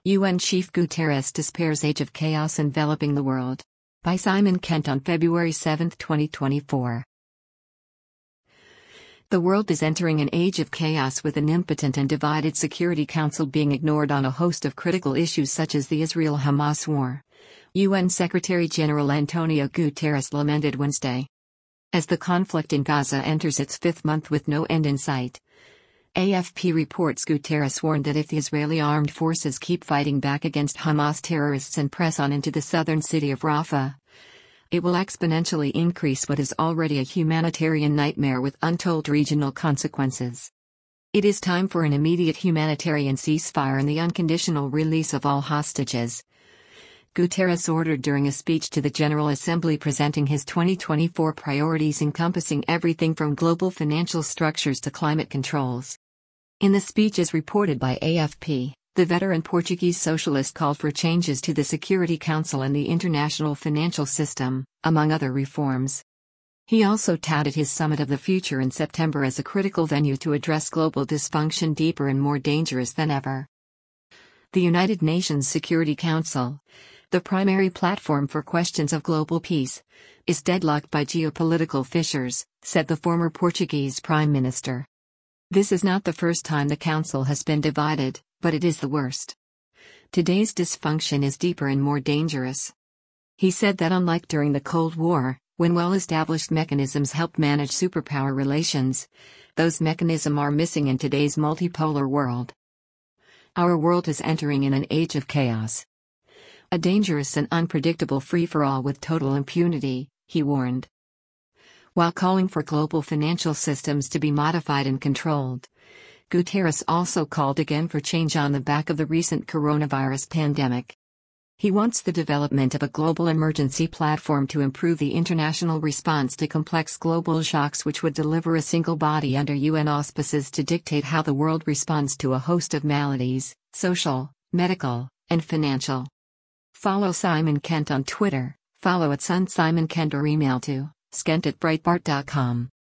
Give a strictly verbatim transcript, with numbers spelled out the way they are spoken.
U N Chief Guterres despairs age of chaos enveloping the world. By Simon Kent on February seventh, twenty twenty-four. The world is entering an age of chaos with an impotent and divided Security Council being ignored on a host of critical issues such as the Israel-Hamas war. U N Secretary-General Antonio Guterres lamented Wednesday. As the conflict in Gaza enters its fifth month with no end in sight. A F P reports Guterres warned that if the Israeli armed forces keep fighting back against Hamas terrorists and press on into the southern city of Rafah, it will exponentially increase what is already a humanitarian nightmare with untold regional consequences. It is time for an immediate humanitarian ceasefire and the unconditional release of all hostages, Guterres ordered during a speech to the General Assembly presenting his twenty twenty-four priorities encompassing everything from global financial structures to climate controls. In the speech as reported by A F P, the veteran Portuguese socialist called for changes to the Security Council and the international financial system, among other reforms. He also touted his Summit of the Future in September as a critical venue to address global dysfunction deeper and more dangerous than ever. The United Nations Security Council, the primary platform for questions of global peace, is deadlocked by geopolitical fissures, said the former Portuguese Prime Minister. This is not the first time the Council has been divided, but it is the worst. Today's dysfunction is deeper and more dangerous. He said that unlike during the Cold War, when well-established mechanisms helped manage superpower relations, those mechanisms are missing in today's multipolar world. Our world is entering in an age of chaos. A dangerous and unpredictable free-for-all with total impunity, he warned. While calling for global financial systems to be modified and controlled, Guterres also called again for change on the back of the recent coronavirus pandemic. He wants the development of a global emergency platform to improve the international response to complex global shocks, which would deliver a single body under U N auspices to dictate how the world responds to a host of maladies, social, medical, and financial. Follow Simon Kent on Twitter, follow at Sun Simon Kent or email to skent at breitbart dot com.